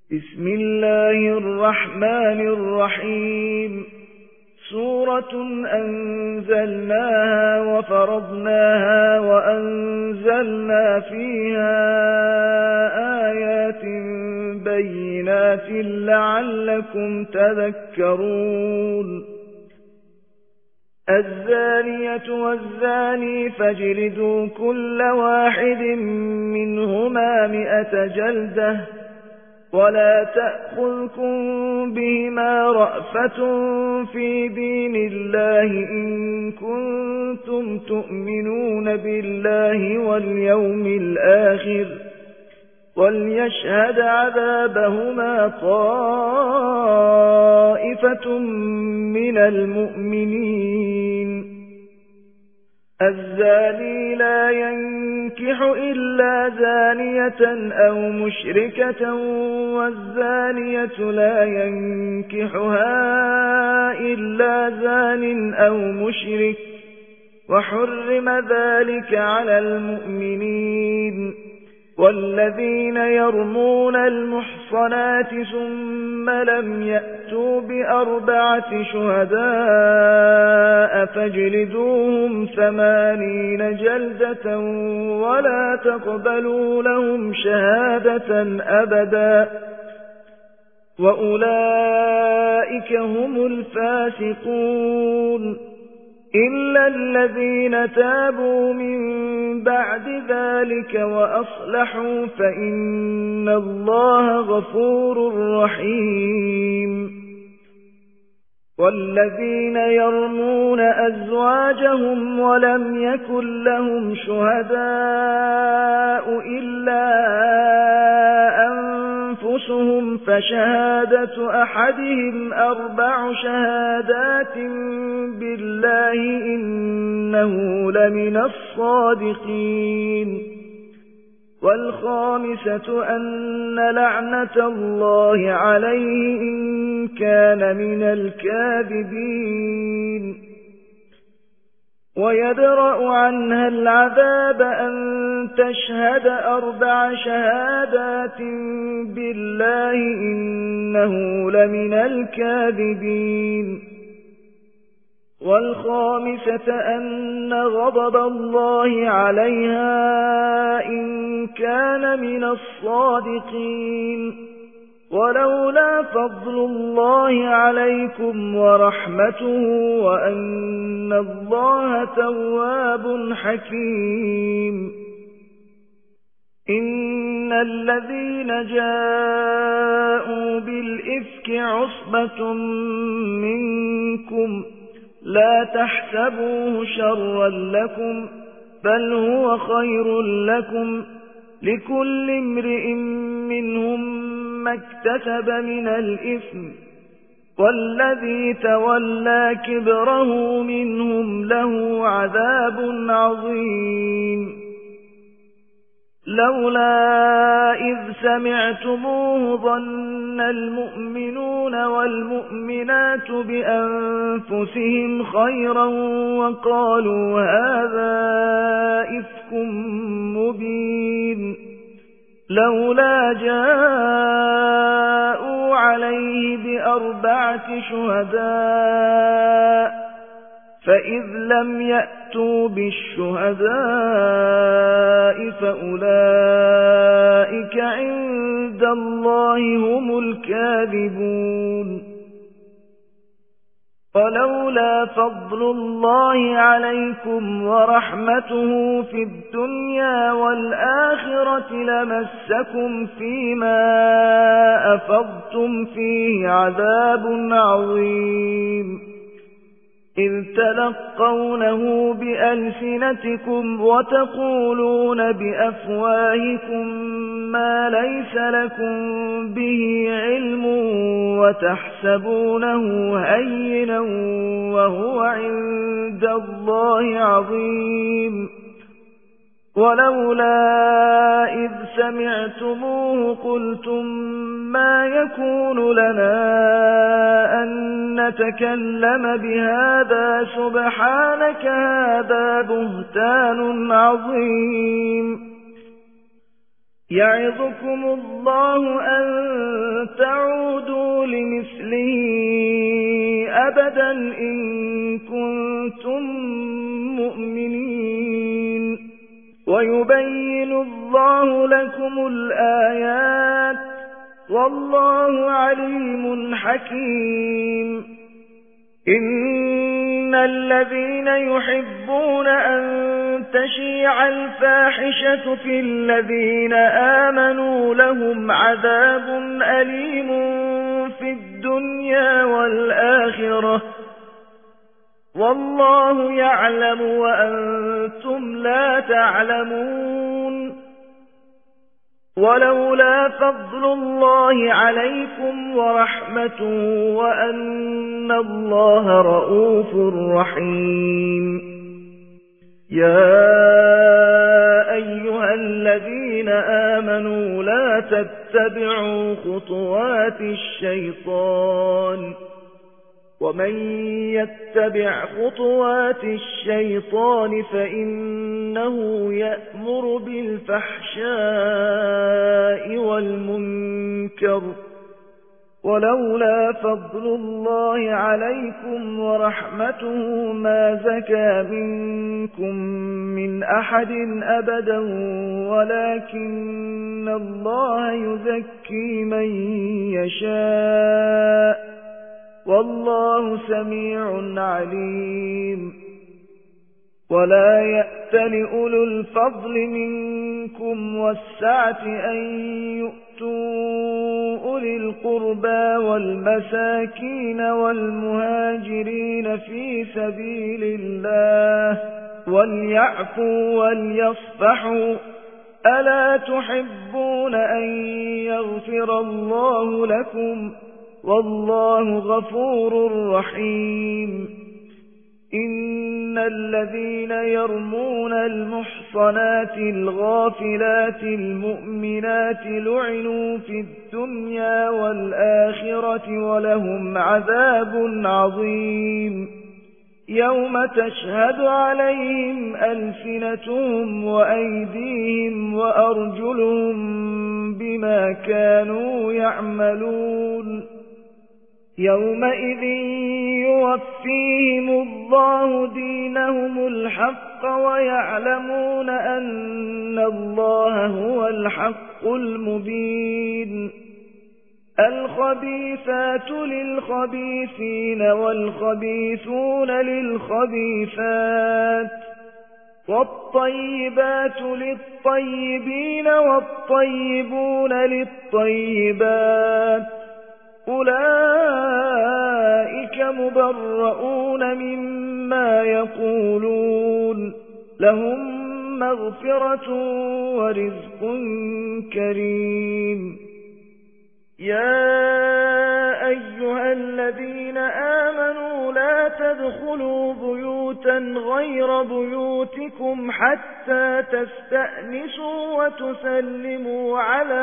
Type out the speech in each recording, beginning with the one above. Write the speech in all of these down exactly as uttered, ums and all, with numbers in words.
بسم الله الرحمن الرحيم. سورة أنزلناها وفرضناها وأنزلنا فيها آيات بينات لعلكم تذكرون. الزانية والزاني فاجلدوا كل واحد منهما مئة جلدة ولا تأخذكم بهما رأفة في دين الله إن كنتم تؤمنون بالله واليوم الآخر وليشهد عذابهما طائفة من المؤمنين. الزاني لا ينكح إلا زانية أو مشركة والزانية لا ينكحها إلا زان أو مشرك وحرم ذلك على المؤمنين. والذين يرمون المحصنات ثم لم يأتوا بأربعة شهداء فاجلدوهم ثمانين جلدة ولا تقبلوا لهم شهادة أبدا وأولئك هم الفاسقون إلا الذين تابوا من بعد ذلك وأصلحوا فإن الله غفور رحيم. والذين يرمون أزواجهم ولم يكن لهم شهداء إلا أنفسهم فشهادة أحدهم أربع شهادات بالله إنه لمن الصادقين. والخامسة أن لعنة الله عليه إن كان من الكاذبين. ويدرأ عنها العذاب أن تشهد أربع شهادات بالله إنه لمن الكاذبين. والخامسة أن غضب الله عليها إن كان من الصادقين. ولولا فضل الله عليكم ورحمته وأن الله تواب حكيم. إن الذين جاءوا بالإفك عصبة منكم لا تحسبوه شرا لكم بل هو خير لكم لكل امرئ منهم ما اكتسب من الإثم والذي تولى كبره منهم له عذاب عظيم. لولا إذ سمعتموه ظن المؤمنون والمؤمنات بأنفسهم خيرا وقالوا هذا إفك مبين. لولا جاءوا عليه بأربعة شهداء فإذ لم يأتوا بالشهداء فأولئك عند الله هم الكاذبون. ولولا فضل الله عليكم ورحمته في الدنيا والآخرة لمسكم فيما أفضتم فيه عذاب عظيم إذ تلقونه بألسنتكم وتقولون بأفواهكم ما ليس لكم به علم وتحسبونه هينا وهو عند الله عظيم. ولولا إذ سمعتموه قلتم ما يكون لنا أن نتكلم بهذا سبحانك هذا بهتان عظيم. يعظكم الله أن تعودوا لمثله أبدا إن كنتم مؤمنين ويبين الله لكم الآيات والله عليم حكيم إن الذين يحبون أن تشيع الفاحشة في الذين آمنوا لهم عذاب أليم في الدنيا والآخرة والله يعلم وأنتم لا تعلمون ولولا فضل الله عليكم ورحمته وأن الله رؤوف رحيم يا أيها الذين آمنوا لا تتبعوا خطوات الشيطان ومن يتبع خطوات الشيطان فإنه يأمر بالفحشاء والمنكر ولولا فضل الله عليكم ورحمته ما زكى منكم من أحد أبدا ولكن الله يزكي من يشاء والله سميع عليم ولا يأتل أولو الفضل منكم والسعة أن يؤتوا أولي القربى والمساكين والمهاجرين في سبيل الله وليعفوا وليصفحوا ألا تحبون أن يغفر الله لكم والله غفور رحيم إن الذين يرمون المحصنات الغافلات المؤمنات لعنوا في الدنيا والآخرة ولهم عذاب عظيم يوم تشهد عليهم ألسنتهم وأيديهم وأرجلهم بما كانوا يعملون يومئذ يوفيهم الله دينهم الحق ويعلمون أن الله هو الحق المبين الخبيثات للخبيثين والخبيثون للخبيثات والطيبات للطيبين والطيبون للطيبات أولئك مبرؤون مما يقولون لهم مغفرة ورزق كريم يا أيها الذين آمنوا لا تدخلوا بيوتا غير بيوتكم حتى تستأنسوا وتسلموا على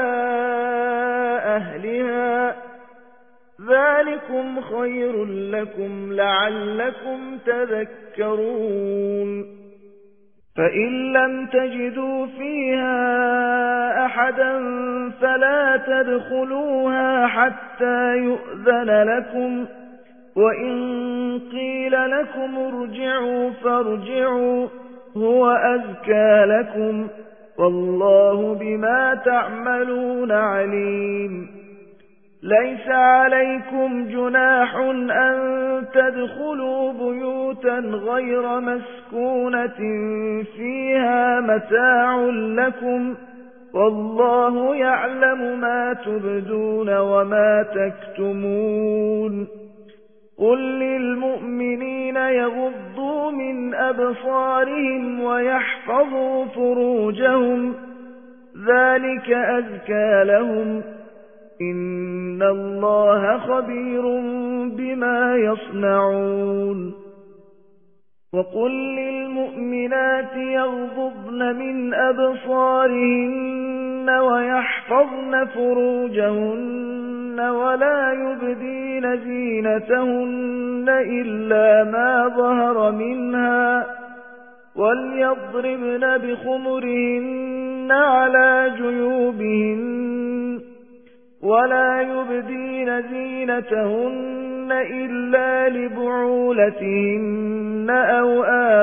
أهلها ذلكم خير لكم لعلكم تذكرون فإن لم تجدوا فيها أحدا فلا تدخلوها حتى يؤذن لكم وإن قيل لكم ارجعوا فارجعوا هو أزكى لكم والله بما تعملون عليم ليس عليكم جناح أن تدخلوا بيوتا غير مسكونة فيها متاع لكم والله يعلم ما تبدون وما تكتمون قل للمؤمنين يغضوا من أبصارهم ويحفظوا فروجهم ذلك أزكى لهم إن الله خبير بما يصنعون وقل للمؤمنات يغضضن من أبصارهن ويحفظن فروجهن ولا يبدين زينتهن إلا ما ظهر منها وليضربن بخمرهن على جيوبهن ولا يبدين زينتهن إلا لبعولتهن أو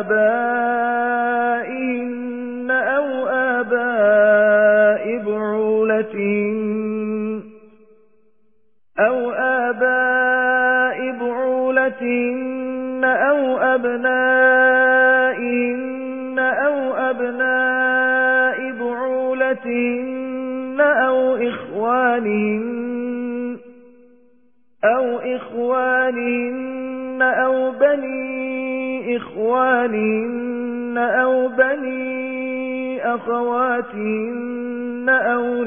آبائهن أو آباء بعولتهن أو آباء بعولتهن أو أبنائهن أو أبناء بعولتهن أو إخوانهن أو إخوانهن أو بني إخوانهن أو بني أخواتهن أو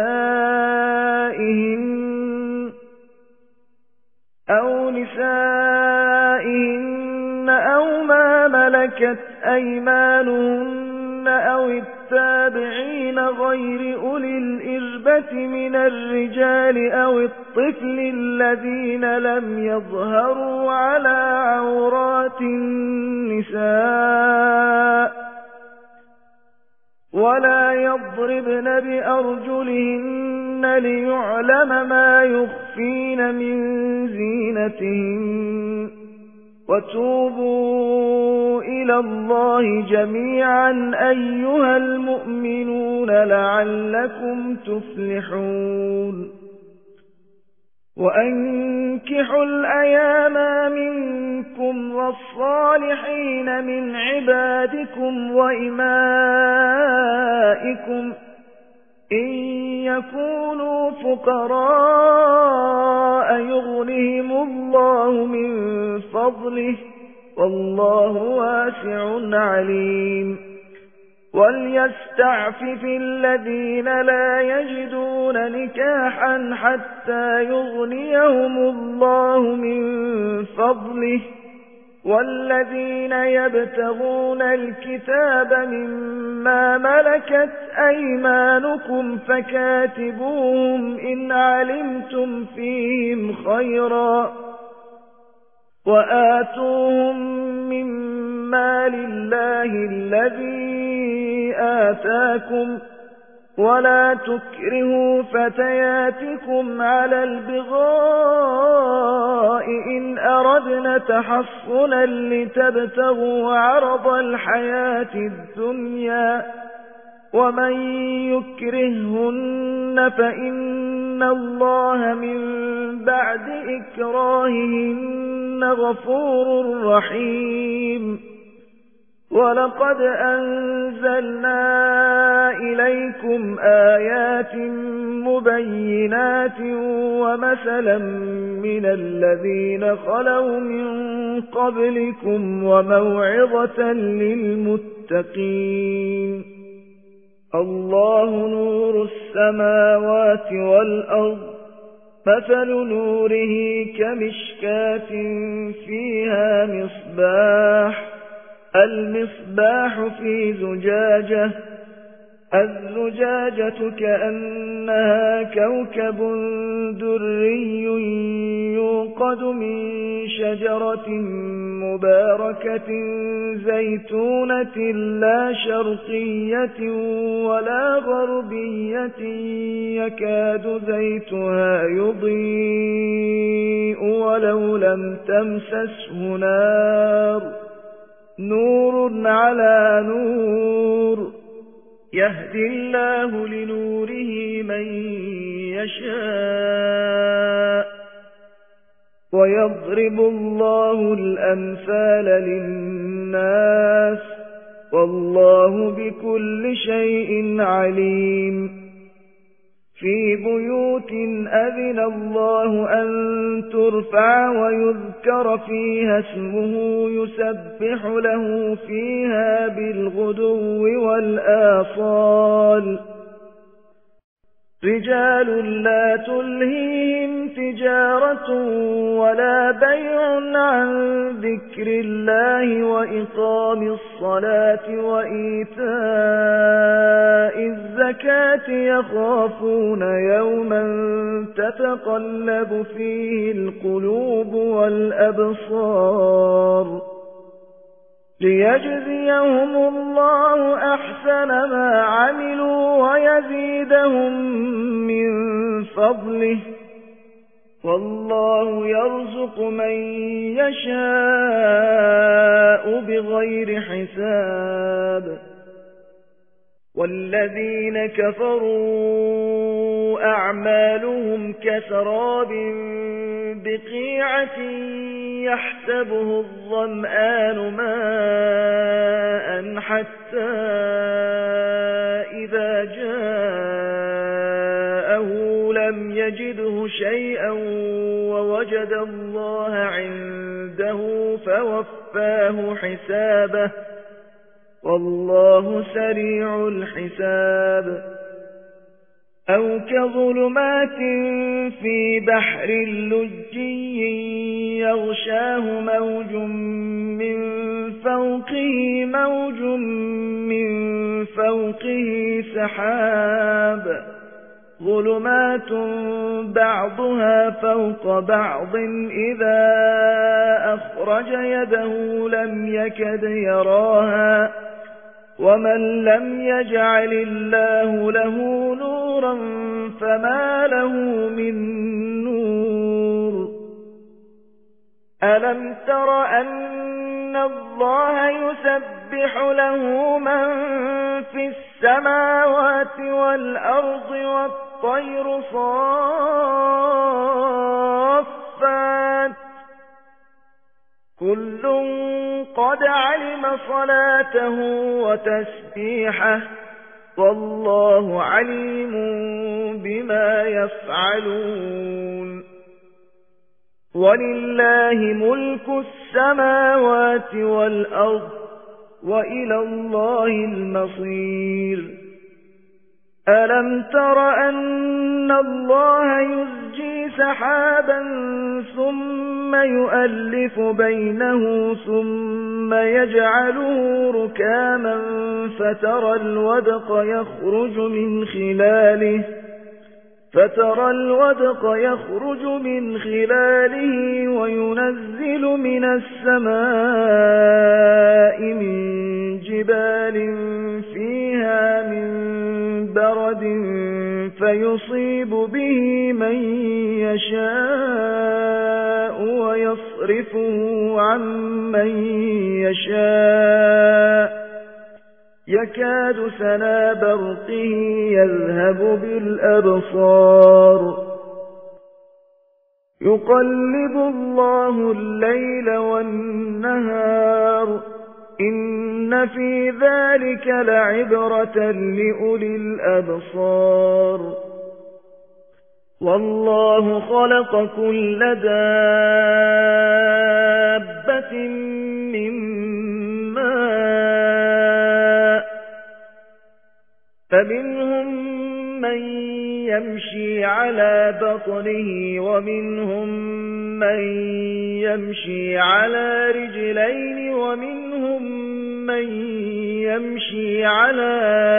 نسائهن أو نسائهن أو ما ملكت أيمانهن أو التابعين غير أولي الإربة من الرجال أو الطفل الذين لم يظهروا على عورات النساء ولا يضربن بأرجلهن ليعلم ما يخفين من زينتهن وتوبوا إلى الله جميعا أيها المؤمنون لعلكم تفلحون وأنكحوا الأيام منكم والصالحين من عبادكم وإمائكم إن يكونوا فقراء يغنهم الله من فضله والله واسع عليم وليستعفف الذين لا يجدون نكاحا حتى يغنيهم الله من فضله والذين يبتغون الكتاب مما ملكت أيمانكم فكاتبوهم إن علمتم فيهم خيرا وآتوهم مما لله الذي آتاكم ولا تكرهوا فتياتكم على البغاء إن أردنا تحصنا لتبتغوا عرض الحياة الدنيا ومن يكرهن فإن الله من بعد إكراههن غفور رحيم ولقد أنزلنا إليكم آيات مبينات ومثلا من الذين خلوا من قبلكم وموعظة للمتقين الله نور السماوات والأرض مثل نوره كمشكاة فيها مصباح المصباح في زجاجة الزجاجة كأنها كوكب دري يوقد من شجرة مباركة زيتونة لا شرقية ولا غربية يكاد زيتها يضيء ولو لم تمسسه نار نور على نور يهدي الله لنوره من يشاء ويضرب الله الأمثال للناس والله بكل شيء عليم في بيوت أذن الله أن ترفع ويذكر فيها اسمه يسبح له فيها بالغدو والآصال رجال لا تلهيهم تجارة ولا بيع عن ذكر الله وإقام الصلاة وإيتاء الزكاة يخافون يوما تتقلب فيه القلوب والأبصار ليجزيهم الله أحسن ما عملوا ويزيدهم من فضله والله يرزق من يشاء بغير حساب والذين كفروا أعمالهم كسراب بقيعة يحسبه الظمآن ماء حتى إذا جاءه لم يجده شيئا ووجد الله عنده فوفاه حسابه والله سريع الحساب أو كظلمات في بحر لجي يغشاه موج من فوقه موج من فوقه سحاب ظلمات بعضها فوق بعض إذا أخرج يده لم يكد يراها ومن لم يجعل الله له نورا فما له من نور ألم تر أن الله يسبح له من في السماوات والأرض والطير صافات كل قد علم صلاته وتسبيحه والله عليم بما يفعلون ولله ملك السماوات والأرض وإلى الله المصير ألم تر أن الله يزجي سحابا ثم يؤلف بينه ثم يجعله ركاما فترى الودق يخرج من خلاله فترى الودق يخرج من خلاله وينزل من السماء من جبال فيها من برد فيصيب به من يشاء ويصرفه عن من يشاء يكاد سنا برقه يذهب بالأبصار يقلب الله الليل والنهار إن في ذلك لعبرة لأولي الأبصار والله خلق كل دابة من ماء فمنهم من يمشي على بطنه ومنهم من يمشي على رجلين ومنهم من يمشي على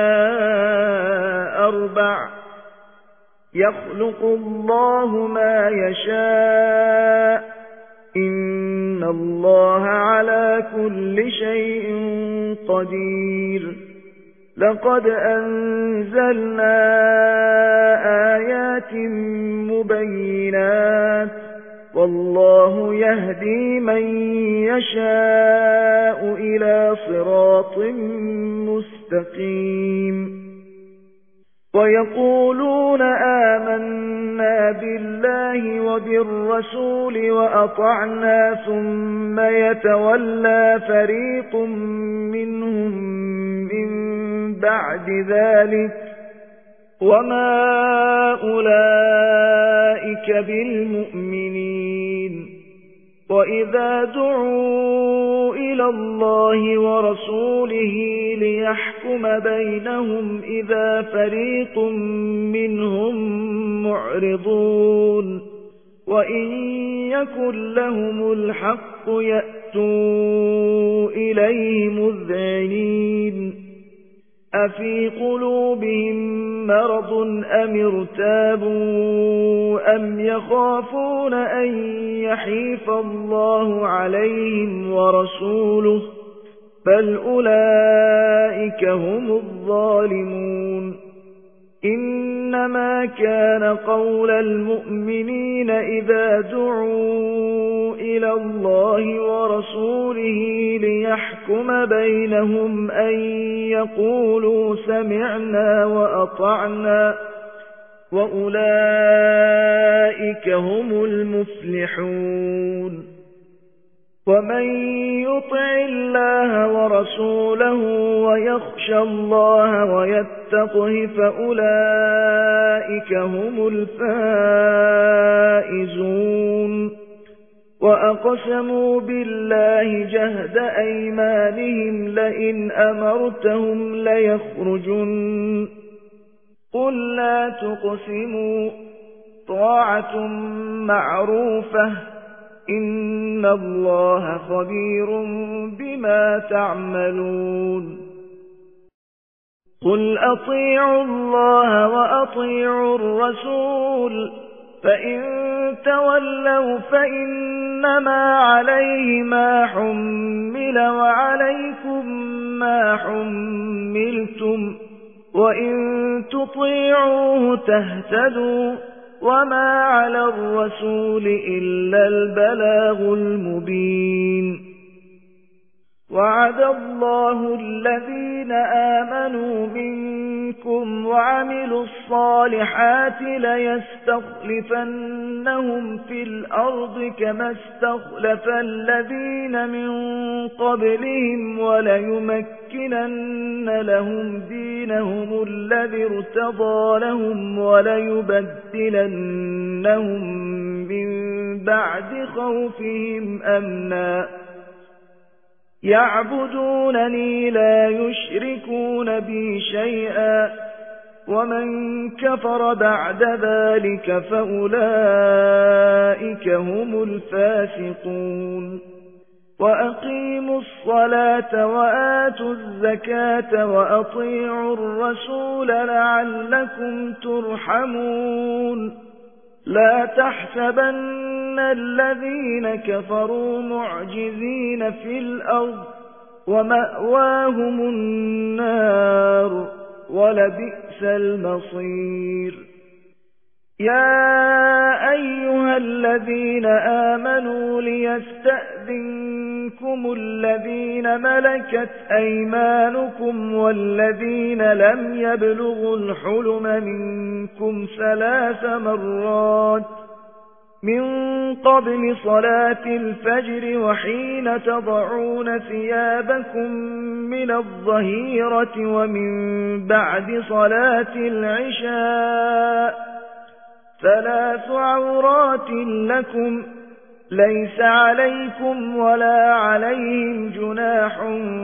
أربع يخلق الله ما يشاء إن الله على كل شيء قدير لقد أنزلنا آيات مبينات والله يهدي من يشاء إلى صراط مستقيم ويقولون آمنا بالله وبالرسول وأطعنا ثم يتولى فريق منهم من بعد ذلك وما أولئك بالمؤمنين وإذا دعوا إلى الله ورسوله ليحكم بينهم إذا فريق منهم معرضون وإن يكن لهم الحق يأتوا إليه مذعنين أفي قلوبهم مرض أم ارتابوا أم يخافون أن يحيف الله عليهم ورسوله بل أولئك هم الظالمون إنما كان قول المؤمنين إذا دعوا إلى الله ورسوله ليحكم بينهم أن يقولوا سمعنا وأطعنا وأولئك هم المفلحون ومن يطع الله ورسوله ويخشى الله ويتقه فأولئك هم الفائزون وأقسموا بالله جهد أيمانهم لئن أمرتهم ليخرجن قل لا تقسموا طاعة معروفة إن الله خبير بما تعملون قل أطيعوا الله وأطيعوا الرسول فإن تولوا فإنما عليه ما حمل وعليكم ما حملتم وإن تطيعوه تهتدوا وما على الرسول إلا البلاغ المبين وعد الله الذين آمنوا منكم وعملوا الصالحات ليستخلفنهم في الأرض كما استخلف الذين من قبلهم وليمكنن لهم دينهم الذي ارتضى لهم وليبدلنهم من بعد خوفهم أمنا يعبدونني لا يشركون بي شيئا ومن كفر بعد ذلك فأولئك هم الفاسقون وأقيموا الصلاة وآتوا الزكاة وأطيعوا الرسول لعلكم ترحمون لا تحسبن الذين كفروا معجزين في الأرض ومأواهم النار ولبئس المصير يا أيها الذين آمنوا ليستأذنكم الذين ملكت أيمانكم والذين لم يبلغوا الحلم منكم ثلاث مرات من قبل صلاة الفجر وحين تضعون ثيابكم من الظهيرة ومن بعد صلاة العشاء ثلاث عورات لكم ليس عليكم ولا عليهم جناح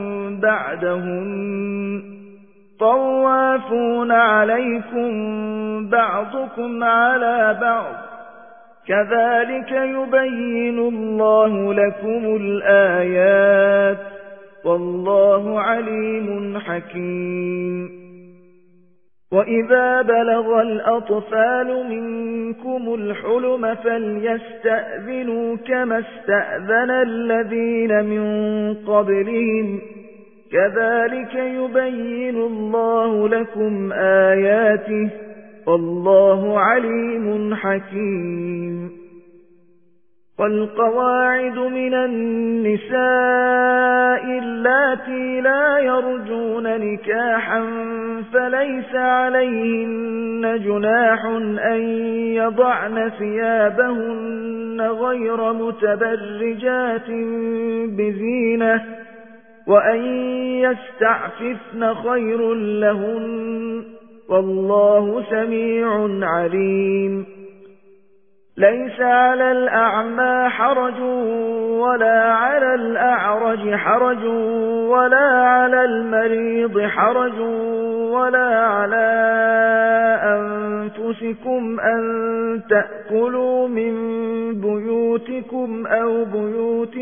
بعدهن طوافون عليكم بعضكم على بعض كذلك يبين الله لكم الآيات والله عليم حكيم وإذا بلغ الأطفال منكم الحلم فليستأذنوا كما استأذن الذين من قبلهم كذلك يبين الله لكم آياته والله عليم حكيم والقواعد من النساء اللاتي لا يرجون نكاحا فليس عليهن جناح أن يضعن ثيابهن غير متبرجات بزينة وأن يستعففن خير لهن والله سميع عليم ليس على الأعمى حرج ولا على الأعرج حرج ولا على المريض حرج ولا على أنفسكم أن تأكلوا من بيوتكم أو بيوت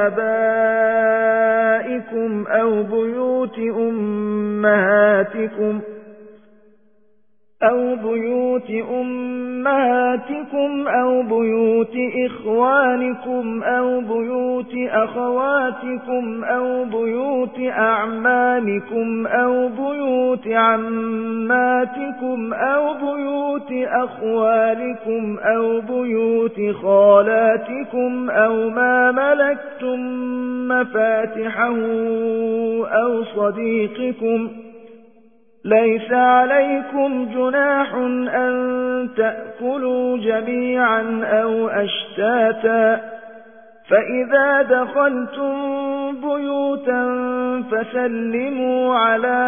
آبائكم أو بيوت أمهاتكم أو بيوت أمهاتكم أو بيوت إخوانكم أو بيوت أخواتكم أو بيوت أعمامكم أو بيوت عماتكم أو بيوت أخوالكم أو بيوت خالاتكم أو ما ملكتم مفاتحه أو صديقكم. ليس عليكم جناح أن تأكلوا جميعا أو أشتاتا، فإذا دخلتم بيوتا فسلموا على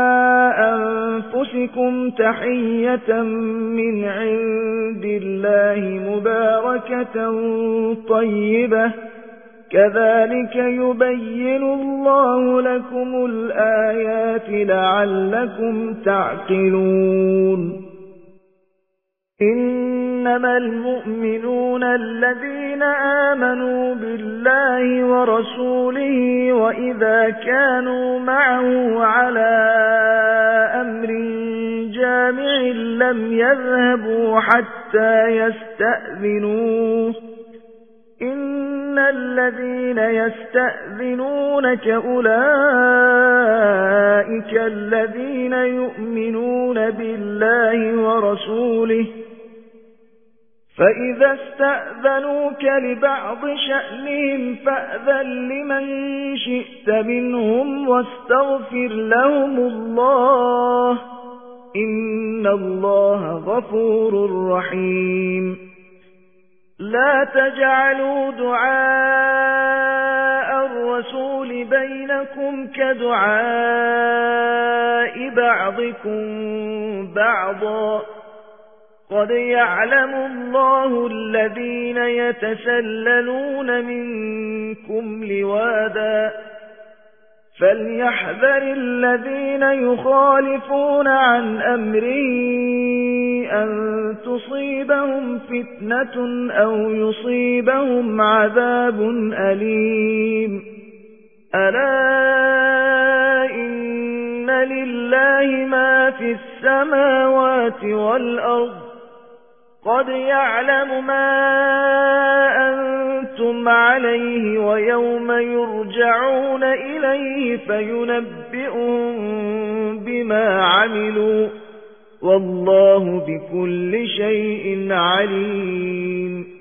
أنفسكم تحية من عند الله مباركة طيبة، كذلك يبين الله لكم الآيات لعلكم تعقلون. إنما المؤمنون الذين آمنوا بالله ورسوله وإذا كانوا معه على أمر جامع لم يذهبوا حتى يستأذنوه. إن الذين يستأذنونك أولئك الذين يؤمنون بالله ورسوله، فإذا استأذنوك لبعض شأنهم فأذن لمن شئت منهم واستغفر لهم الله، إن الله غفور رحيم. لا تجعلوا دعاء الرسول بينكم كدعاء بعضكم بعضا، قد يعلم الله الذين يتسللون منكم لواذا، فليحذر الذين يخالفون عن أمره أن تصيبهم فتنة أو يصيبهم عذاب أليم. ألا إن لله ما في السماوات والأرض، قد يعلم ما أنتم عليه ويوم يرجعون إليه فينبئهم بما عملوا، والله بكل شيء عليم.